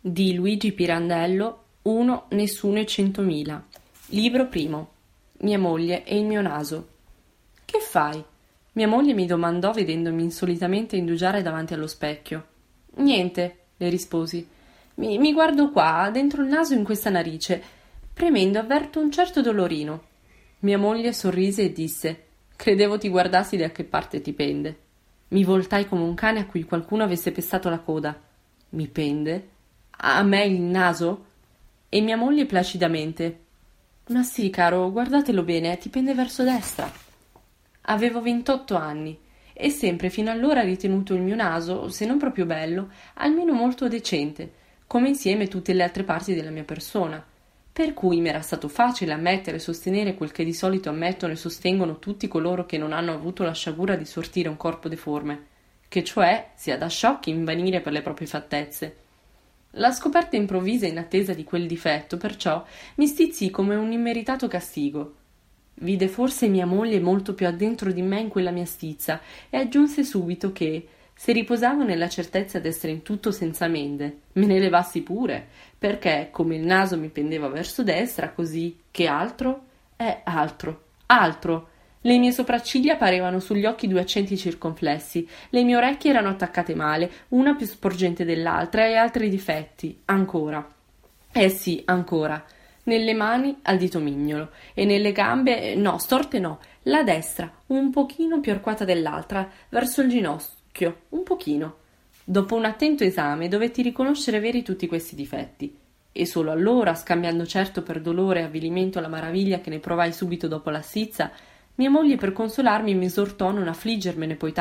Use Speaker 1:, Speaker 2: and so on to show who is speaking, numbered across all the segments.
Speaker 1: Di Luigi Pirandello, 1 Nessuno e 100.000. Libro primo. Mia moglie e il mio naso. Che fai? Mia moglie mi domandò vedendomi insolitamente indugiare davanti allo specchio. Niente, le risposi. Mi guardo qua, dentro il naso, in questa narice. Premendo avverto un certo dolorino. Mia moglie sorrise e disse: credevo ti guardassi da che parte ti pende. Mi voltai come un cane a cui qualcuno avesse pestato la coda. Mi pende? A me il naso? E mia moglie placidamente: ma sì, caro, guardatelo bene, ti pende verso destra. Avevo 28 anni e sempre fino allora ritenuto il mio naso, se non proprio bello, almeno molto decente, come insieme tutte le altre parti della mia persona, per cui mi era stato facile ammettere e sostenere quel che di solito ammettono e sostengono tutti coloro che non hanno avuto la sciagura di sortire un corpo deforme, che cioè sia da sciocchi invanire per le proprie fattezze. La scoperta improvvisa e inattesa di quel difetto, perciò, mi stizzì come un immeritato castigo. Vide forse mia moglie molto più addentro di me in quella mia stizza e aggiunse subito che, se riposavo nella certezza d'essere in tutto senza mende, me ne levassi pure, perché, come il naso mi pendeva verso destra, così che altro? Altro! Le mie sopracciglia parevano sugli occhi 2 accenti circonflessi, le mie orecchie erano attaccate male, una più sporgente dell'altra, e altri difetti, ancora. Sì, ancora. Nelle mani al dito mignolo, e nelle gambe, no, storte no, la destra, un pochino più arcuata dell'altra, verso il ginocchio, un pochino. Dopo un attento esame dovetti riconoscere veri tutti questi difetti. E solo allora, scambiando certo per dolore e avvilimento la maraviglia che ne provai subito dopo la stizza, mia moglie per consolarmi mi esortò a non affliggermene poi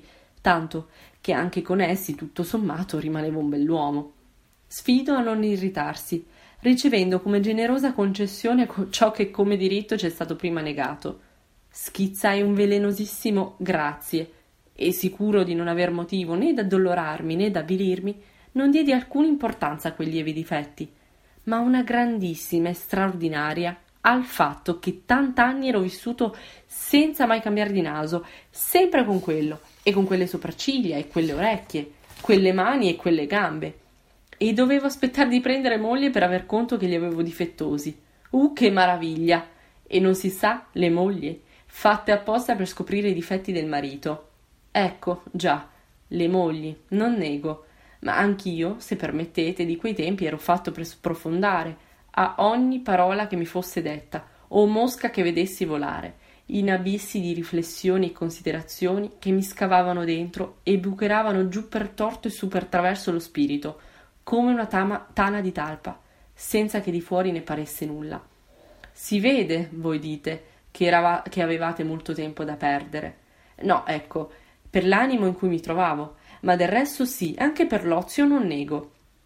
Speaker 1: tanto che anche con essi, tutto sommato, rimanevo un bell'uomo. Sfido a non irritarsi, ricevendo come generosa concessione ciò che come diritto ci è stato prima negato. Schizzai un velenosissimo grazie e, sicuro di non aver motivo né d'addolorarmi né d'avvilirmi, non diedi alcuna importanza a quei lievi difetti, ma una grandissima e straordinaria al fatto che tant'anni ero vissuto senza mai cambiare di naso, sempre con quello, e con quelle sopracciglia e quelle orecchie, quelle mani e quelle gambe, e dovevo aspettare di prendere moglie per aver conto che li avevo difettosi. Che maraviglia! E non si sa, le mogli, fatte apposta per scoprire i difetti del marito. Ecco, già, le mogli, non nego, ma anch'io, se permettete, di quei tempi ero fatto per sprofondare a ogni parola che mi fosse detta, o mosca che vedessi volare, in abissi di riflessioni e considerazioni che mi scavavano dentro e bucheravano giù per torto e su per traverso lo spirito, come una tana di talpa, senza che di fuori ne paresse nulla. Si vede, voi dite, che avevate molto tempo da perdere. No, ecco, per l'animo in cui mi trovavo, ma del resto sì, anche per l'ozio non nego.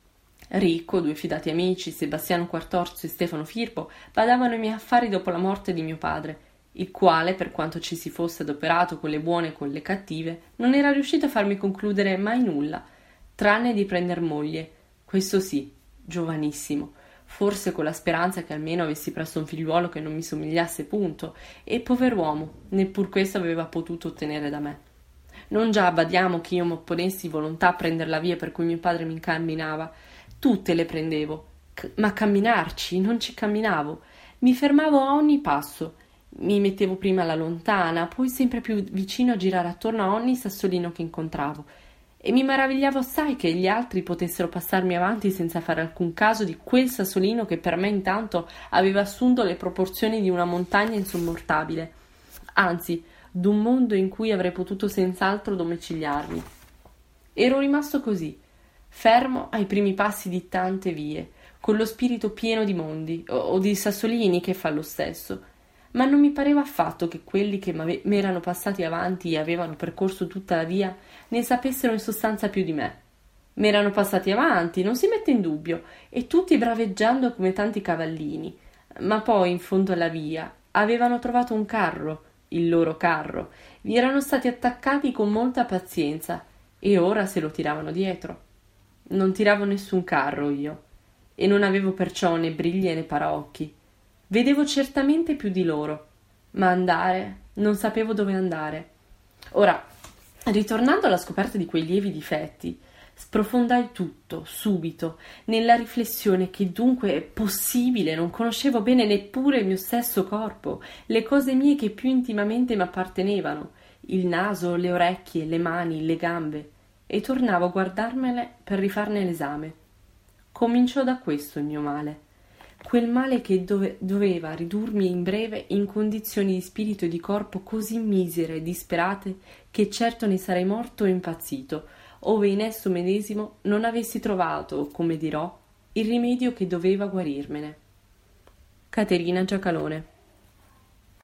Speaker 1: Ricco, 2 fidati amici, Sebastiano Quartorzo e Stefano Firpo, badavano ai miei affari dopo la morte di mio padre, il quale, per quanto ci si fosse adoperato con le buone e con le cattive, non era riuscito a farmi concludere mai nulla, tranne di prender moglie, questo sì, giovanissimo, forse con la speranza che almeno avessi presto un figliuolo che non mi somigliasse punto, e pover'uomo, neppur questo aveva potuto ottenere da me. Non già badiamo che io m'opponessi volontà a prender la via per cui mio padre mi incamminava, tutte le prendevo, ma camminarci non ci camminavo, mi fermavo a ogni passo, mi mettevo prima alla lontana, poi sempre più vicino a girare attorno a ogni sassolino che incontravo, e mi maravigliavo assai che gli altri potessero passarmi avanti senza fare alcun caso di quel sassolino che per me intanto aveva assunto le proporzioni di una montagna insormontabile, anzi d'un mondo in cui avrei potuto senz'altro domiciliarmi. Ero rimasto così, fermo ai primi passi di tante vie, con lo spirito pieno di mondi o di sassolini, che fa lo stesso, ma non mi pareva affatto che quelli che m'erano passati avanti e avevano percorso tutta la via ne sapessero in sostanza più di me. M'erano passati avanti, non si mette in dubbio, e tutti braveggiando come tanti cavallini, ma poi in fondo alla via avevano trovato un carro, il loro carro, vi erano stati attaccati con molta pazienza e ora se lo tiravano dietro. Non tiravo nessun carro io, e non avevo perciò né briglie né paraocchi. Vedevo certamente più di loro, ma andare non sapevo dove andare. Ora, ritornando alla scoperta di quei lievi difetti, Sprofondai tutto, subito, nella riflessione che dunque è possibile, non conoscevo bene neppure il mio stesso corpo, le cose mie che più intimamente mi appartenevano, il naso, le orecchie, le mani, le gambe, e tornavo a guardarmele per rifarne l'esame. Cominciò da questo il mio male. Quel male che doveva ridurmi in breve in condizioni di spirito e di corpo così misere e disperate che certo ne sarei morto o impazzito, ove in esso medesimo non avessi trovato, come dirò, il rimedio che doveva guarirmene. Caterina Giacalone.